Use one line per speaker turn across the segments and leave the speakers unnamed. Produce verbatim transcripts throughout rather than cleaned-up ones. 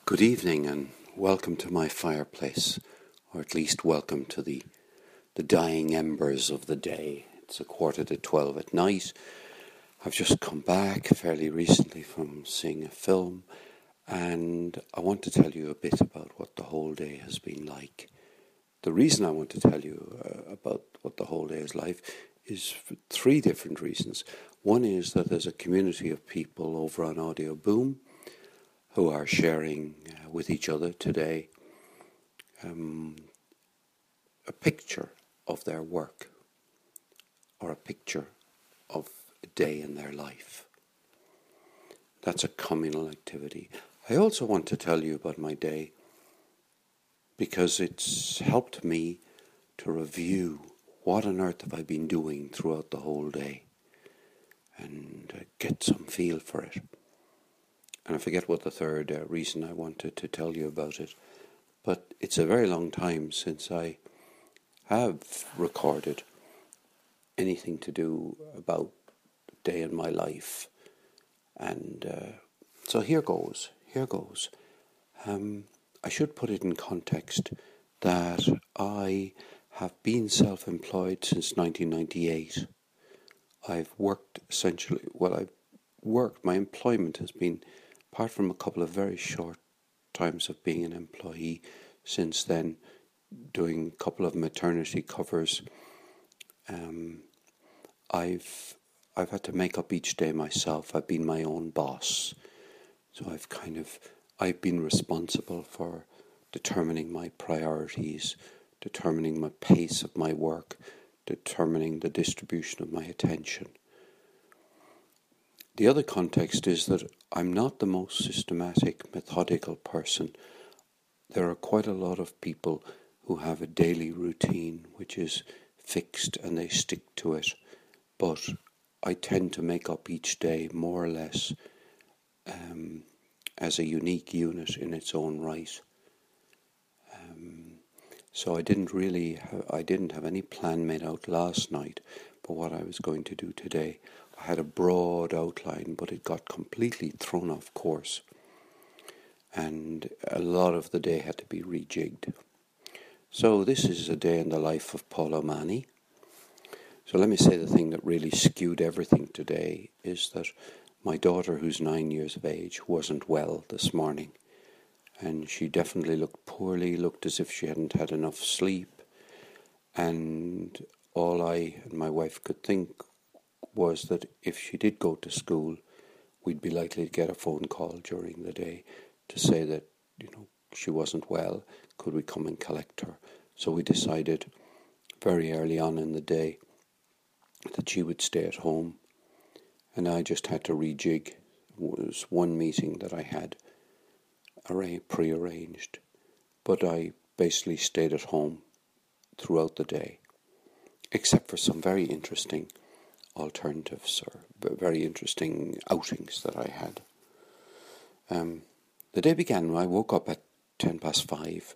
Good evening and welcome to my fireplace, or at least welcome to the, the dying embers of the day. It's a quarter to twelve at night. I've just come back fairly recently from seeing a film, and I want to tell you a bit about what the whole day has been like. The reason I want to tell you uh, about what the whole day is like is for three different reasons. One is that there's a community of people over on Audio Boom who are sharing uh, with each other today um, a picture of their work or a picture of a day in their life. That's a communal activity. I also want to tell you about my day because it's helped me to review what on earth have I been doing throughout the whole day and uh, get some feel for it. And I forget what the third uh, reason I wanted to tell you about it, but it's a very long time since I have recorded anything to do about a day in my life. And uh, so here goes, here goes. Um, I should put it in context that I have been self-employed since nineteen ninety-eight. I've worked essentially, well I've worked, my employment has been, apart from a couple of very short times of being an employee since then, doing a couple of maternity covers, um, I've I've had to make up each day myself. I've been my own boss. So I've kind of, I've been responsible for determining my priorities, determining my pace of my work, determining the distribution of my attention. The other context is that I'm not the most systematic, methodical person. There are quite a lot of people who have a daily routine which is fixed and they stick to it. But I tend to make up each day more or less um, as a unique unit in its own right. Um, so I didn't really, ha- I didn't have any plan made out last night for what I was going to do today. I had a broad outline, but it got completely thrown off course. And a lot of the day had to be rejigged. So this is a day in the life of Paul O'Mahony. So let me say the thing that really skewed everything today is that my daughter, who's nine years of age, wasn't well this morning. And she definitely looked poorly, looked as if she hadn't had enough sleep. And all I and my wife could think was that if she did go to school, we'd be likely to get a phone call during the day to say that, you know, she wasn't well, could we come and collect her? So we decided very early on in the day that she would stay at home, and I just had to rejig. It was one meeting that I had arra- pre-arranged, but I basically stayed at home throughout the day, except for some very interesting alternatives or very interesting outings that I had. Um, the day began, I woke up at ten past five,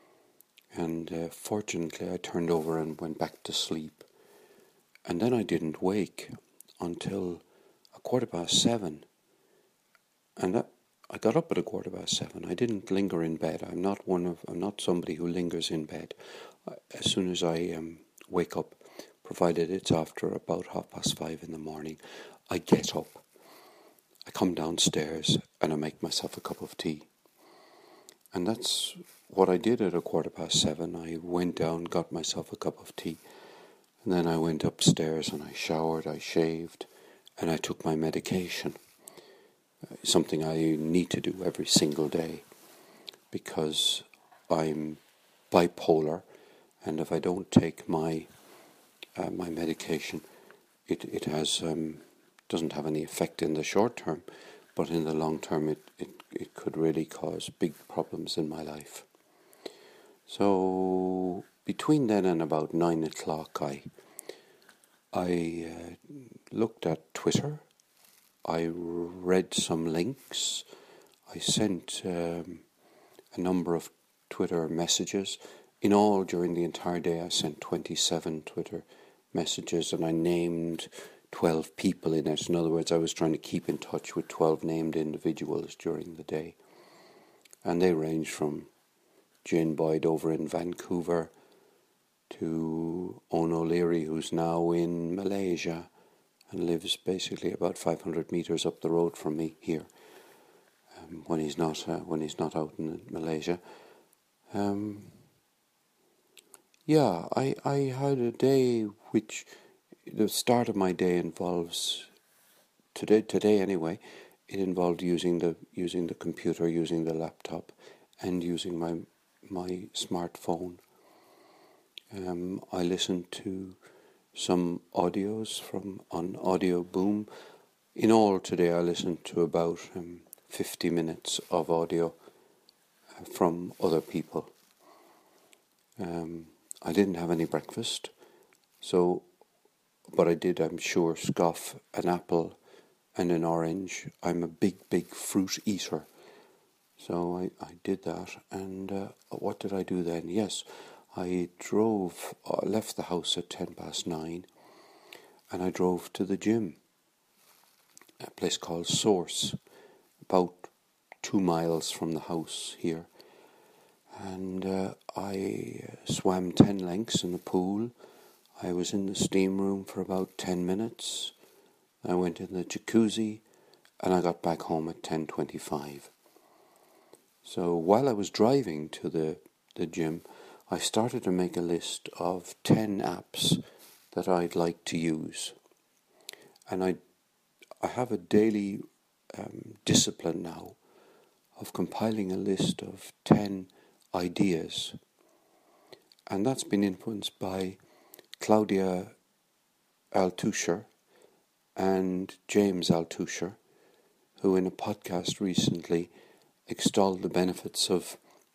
and uh, fortunately I turned over and went back to sleep. And then I didn't wake until a quarter past seven. And that, I got up at a quarter past seven. I didn't linger in bed. I'm not one of. I'm not somebody who lingers in bed. As soon as I um, wake up, provided it's after about half past five in the morning, I get up. I come downstairs and I make myself a cup of tea. And that's what I did at a quarter past seven. I went down, got myself a cup of tea. And then I went upstairs and I showered, I shaved, and I took my medication. Uh, something I need to do every single day because I'm bipolar, and if I don't take my uh, my medication, it it has um, doesn't have any effect in the short term, but in the long term, it, it, it could really cause big problems in my life. So between then and about nine o'clock, I I uh, looked at Twitter. I read some links. I sent um, a number of Twitter messages. In all, during the entire day, I sent twenty-seven Twitter messages, and I named twelve people in it. In other words, I was trying to keep in touch with twelve named individuals during the day. and they range from Jane Boyd over in Vancouver to Owen O'Leary, who's now in Malaysia and lives basically about five hundred metres up the road from me here, um, when he's not uh, when he's not out in Malaysia. Um, yeah, I, I had a day which, the start of my day involves, today today anyway, it involved using the using the computer, using the laptop, and using my my smartphone. Um, I listened to some audios from on Audio Boom. In all today I listened to about um, fifty minutes of audio uh, from other people. Um, I didn't have any breakfast, so, but I did, I'm sure, scoff an apple and an orange. I'm a big, big fruit eater. So I, I did that, and uh, what did I do then? Yes, I drove, uh, left the house at ten past nine, and I drove to the gym, a place called Source, about two miles from the house here. And uh, I swam ten lengths in the pool. I was in the steam room for about ten minutes. I went in the jacuzzi, and I got back home at ten twenty-five. So while I was driving to the, the gym, I started to make a list of ten apps that I'd like to use. And I I have a daily um, discipline now of compiling a list of ten ideas. And that's been influenced by Claudia Altucher and James Altucher, who in a podcast recently extolled the benefits of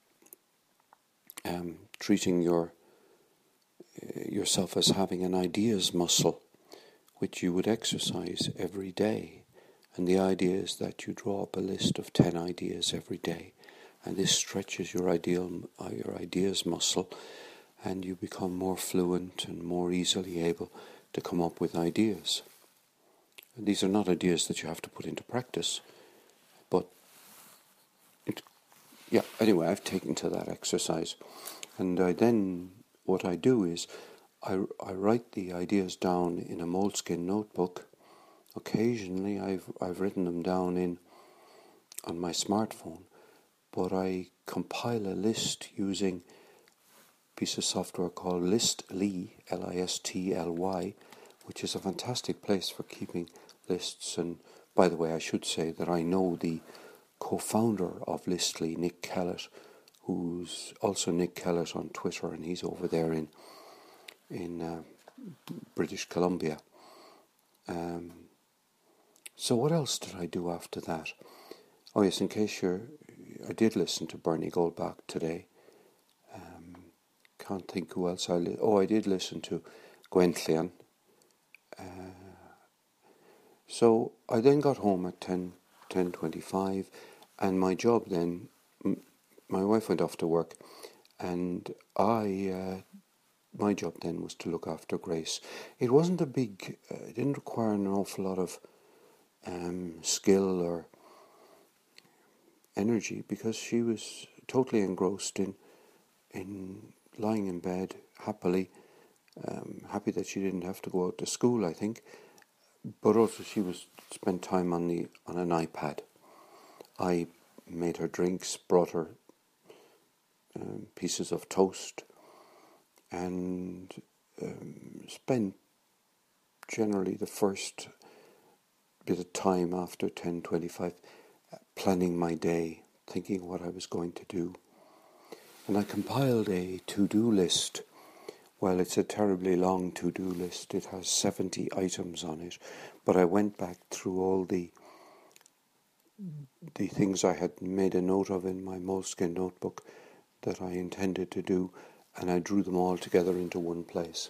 um, treating your uh, yourself as having an ideas muscle, which you would exercise every day. And the idea is that you draw up a list of ten ideas every day, and this stretches your ideal uh, your ideas muscle, and you become more fluent and more easily able to come up with ideas. And these are not ideas that you have to put into practice, but it, yeah. Anyway, I've taken to that exercise, and I then what I do is I I write the ideas down in a moleskin notebook. Occasionally, I've I've written them down in on my smartphone, but I compile a list using a piece of software called Listly, L I S T L Y, which is a fantastic place for keeping lists. And by the way, I should say that I know the co-founder of Listly, Nick Kellett, who's also Nick Kellett on Twitter, and he's over there in in uh, British Columbia. Um, so what else did I do after that? Oh yes, in case you're, I did listen to Bernie Goldbach today. Um, can't think who else I li- oh I did listen to Gwen Llian. Uh, so I then got home at ten twenty-five, and my job then, m- my wife went off to work, and I, uh, my job then was to look after Grace. It wasn't a big, uh, it didn't require an awful lot of um, skill or energy, because she was totally engrossed in in lying in bed happily, um, happy that she didn't have to go out to school, I think, but also she was spent time on the on an iPad. I made her drinks, brought her um, pieces of toast, and um, spent generally the first bit of time after ten twenty-five planning my day, thinking what I was going to do. And I compiled a to-do list. Well, it's a terribly long to-do list. It has seventy items on it. But I went back through all the the things I had made a note of in my moleskin notebook that I intended to do, and I drew them all together into one place.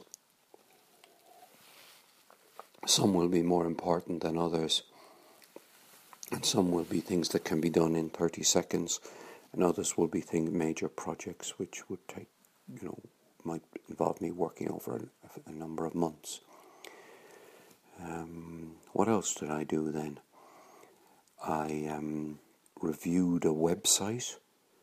Some will be more important than others, and some will be things that can be done in thirty seconds, and others will be things, major projects which would take, you know, might involve me working over a, a number of months. Um, what else did I do then? I um, reviewed a website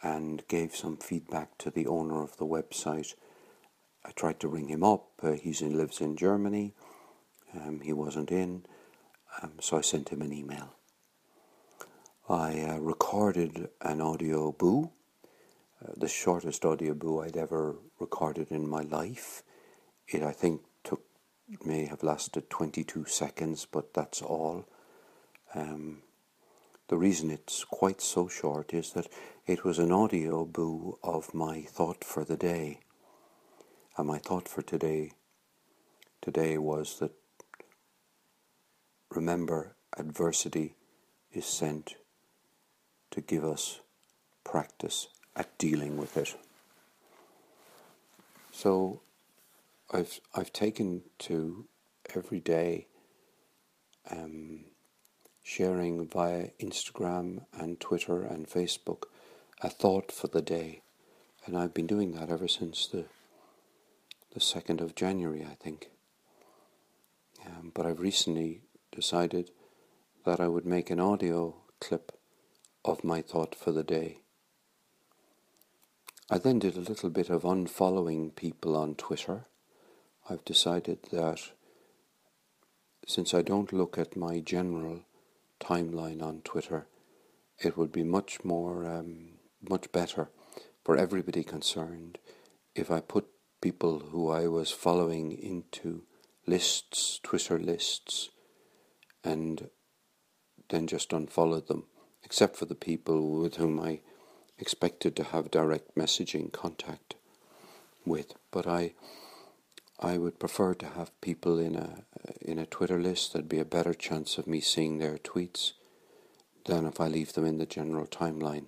and gave some feedback to the owner of the website. I tried to ring him up. Uh, he lives in Germany. Um, he wasn't in, um, so I sent him an email. I uh, recorded an audio boo, uh, the shortest audio boo I'd ever recorded in my life. It, I think, took may have lasted twenty-two seconds, but that's all. Um, the reason it's quite so short is that it was an audio boo of my thought for the day. And my thought for today, today was that, remember, adversity is sent to give us practice at dealing with it. So I've I've taken to every day um, sharing via Instagram and Twitter and Facebook a thought for the day, and I've been doing that ever since the the second of January, I think. Um, but I've recently decided that I would make an audio clip of my thought for the day. I then did a little bit of unfollowing people on Twitter. I've decided that since I don't look at my general timeline on Twitter, it would be much more, um, much better for everybody concerned if I put people who I was following into lists, Twitter lists, and then just unfollowed them, except for the people with whom I expected to have direct messaging contact with. But I I would prefer to have people in a in a Twitter list. There'd be a better chance of me seeing their tweets than if I leave them in the general timeline.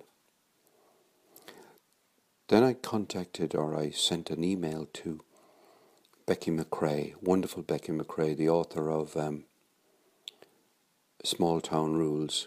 Then I contacted or I sent an email to Becky McCrae, wonderful Becky McCrae, the author of um, Small Town Rules,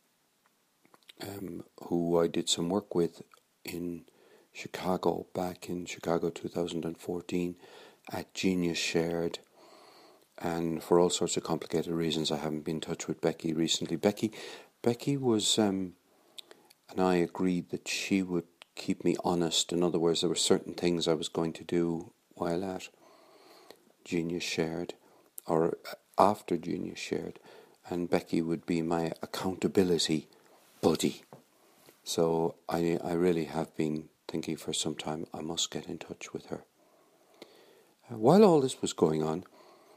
um, who I did some work with in Chicago, back in Chicago two thousand fourteen, at Genius Shared. And for all sorts of complicated reasons, I haven't been in touch with Becky recently. Becky, Becky was, um, and I agreed that she would keep me honest. In other words, there were certain things I was going to do while at Genius Shared, or after Genius Shared, and Becky would be my accountability buddy. So I, I really have been thinking for some time I must get in touch with her. Uh, while all this was going on,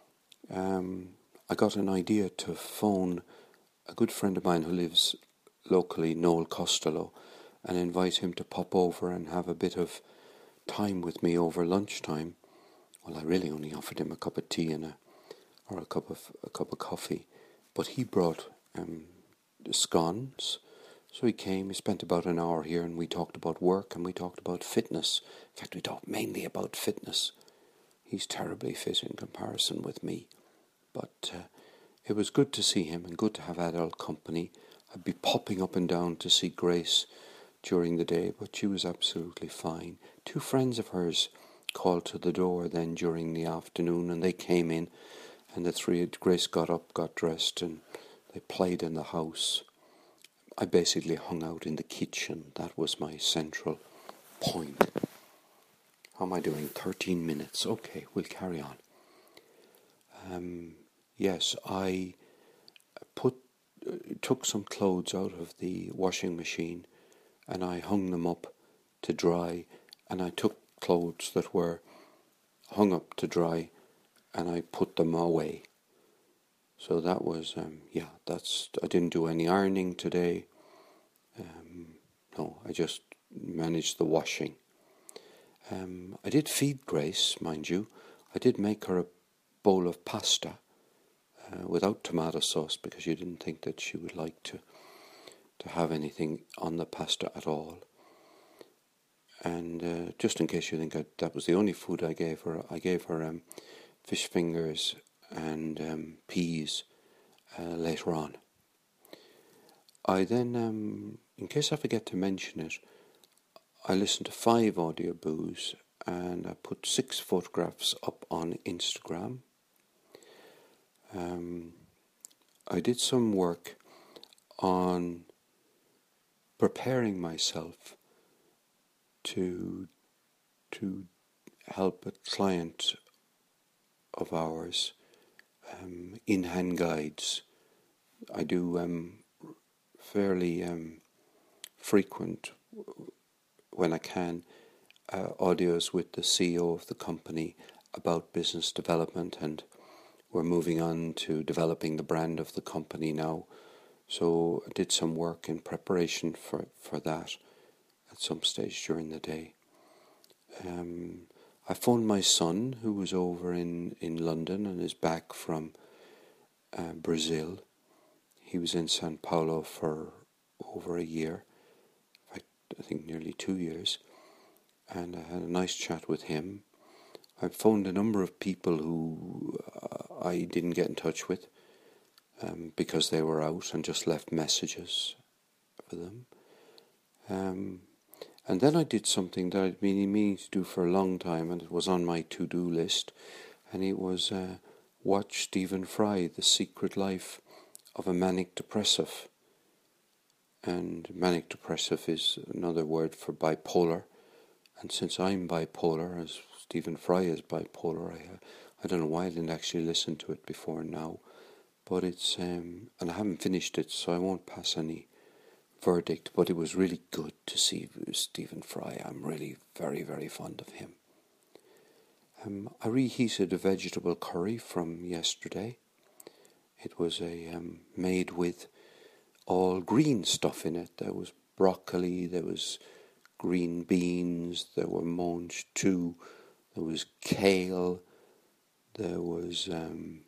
um, I got an idea to phone a good friend of mine who lives locally, Noel Costello, and invite him to pop over and have a bit of time with me over lunchtime. Well, I really only offered him a cup of tea and a or a cup of a cup of coffee, but he brought um, scones. So he came. He spent about an hour here, and we talked about work and we talked about fitness. In fact, we talked mainly about fitness. He's terribly fit in comparison with me, but uh, it was good to see him and good to have adult company. I'd be popping up and down to see Grace during the day, but she was absolutely fine. Two friends of hers called to the door then during the afternoon, and they came in, and the three, Grace got up, got dressed, and they played in the house. I basically hung out in the kitchen. That was my central point. How am I doing? thirteen minutes. Okay, we'll carry on. Um, yes, I put uh, took some clothes out of the washing machine and I hung them up to dry, and I took clothes that were hung up to dry and I put them away. So that was, um, yeah, that's, I didn't do any ironing today. Um, no, I just managed the washing. Um, I did feed Grace, mind you. I did make her a bowl of pasta uh, without tomato sauce, because she didn't think that she would like to to have anything on the pasta at all. And uh, just in case you think I, that was the only food I gave her, I gave her um, fish fingers and um, peas uh, later on. I then, um, in case I forget to mention it, I listened to five audioboos and I put six photographs up on Instagram. Um, I did some work on preparing myself to to help a client of ours, um, in-hand guides. I do um, fairly um, frequent, when I can, uh, audios with the C E O of the company about business development, and we're moving on to developing the brand of the company now. So I did some work in preparation for, for that at some stage during the day. Um, I phoned my son, who was over in, in London and is back from uh, Brazil. He was in Sao Paulo for over a year, I, I think nearly two years, and I had a nice chat with him. I phoned a number of people who uh, I didn't get in touch with um, because they were out, and just left messages for them. Um, and then I did something that I'd been meaning to do for a long time, and it was on my to-do list, and it was uh, watch Stephen Fry, The Secret Life of a Manic Depressive. And manic depressive is another word for bipolar, and since I'm bipolar, as Stephen Fry is bipolar, I, uh, I don't know why I didn't actually listen to it before now, but it's, um, and I haven't finished it, so I won't pass any verdict, but it was really good to see Stephen Fry. I'm really very, very fond of him. Um, I reheated a vegetable curry from yesterday. It was a um, made with all green stuff in it. There was broccoli, there was green beans, there were mange tout, there was kale, there was um,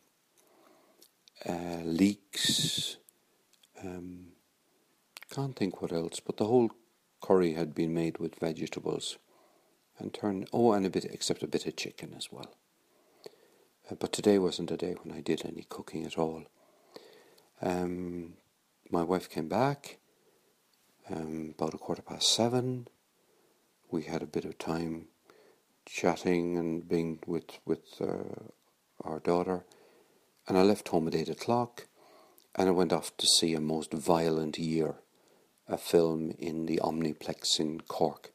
uh, leeks, um, can't think what else, but the whole curry had been made with vegetables and turned, oh, and a bit, except a bit of chicken as well. Uh, but today wasn't a day when I did any cooking at all. Um, my wife came back um, about a quarter past seven. We had a bit of time chatting and being with, with uh, our daughter, and I left home at eight o'clock, and I went off to see A Most Violent Year, a film in the Omniplex in Cork.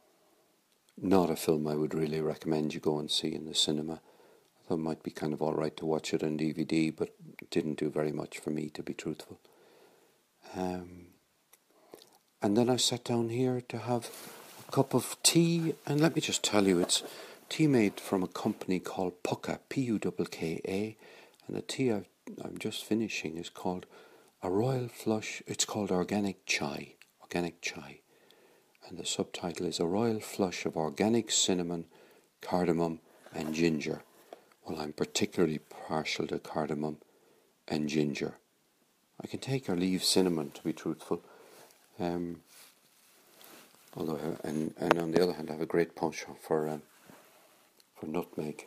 Not a film I would really recommend you go and see in the cinema. I thought it might be kind of all right to watch it on D V D, but it didn't do very much for me, to be truthful. Um, and then I sat down here to have a cup of tea, and let me just tell you, it's tea made from a company called Pukka, P U K K A, and the tea I've, I'm just finishing is called A Royal Flush. It's called Organic Chai, Organic Chai, and the subtitle is A Royal Flush of Organic Cinnamon, Cardamom and Ginger. Well, I'm particularly partial to cardamom and ginger. I can take or leave cinnamon, to be truthful. Um, although, I, and and on the other hand, I have a great penchant for um, for nutmeg.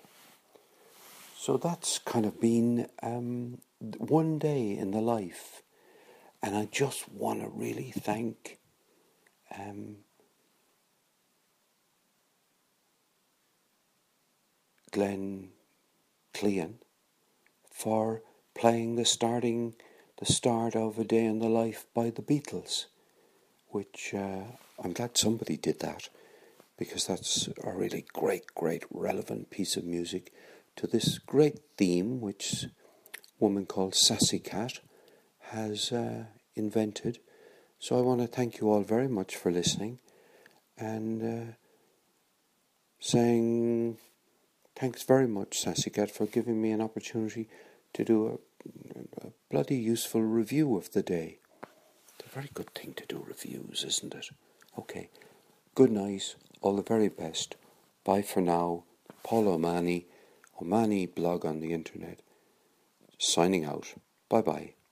So that's kind of been um, one day in the life, and I just want to really thank um, Glenn Clean for playing the starting, the start of A Day in the Life by the Beatles, which uh, I'm glad somebody did that, because that's a really great, great, relevant piece of music to this great theme which a woman called Sassy Cat has uh, invented. So I want to thank you all very much for listening, and uh, saying thanks very much, Sassy Cat, for giving me an opportunity to do a, a bloody useful review of the day. It's a very good thing to do reviews, isn't it? Okay, good night, all the very best. Bye for now. Paul O'Mahony, O'Mahony blog on the internet, signing out. Bye-bye.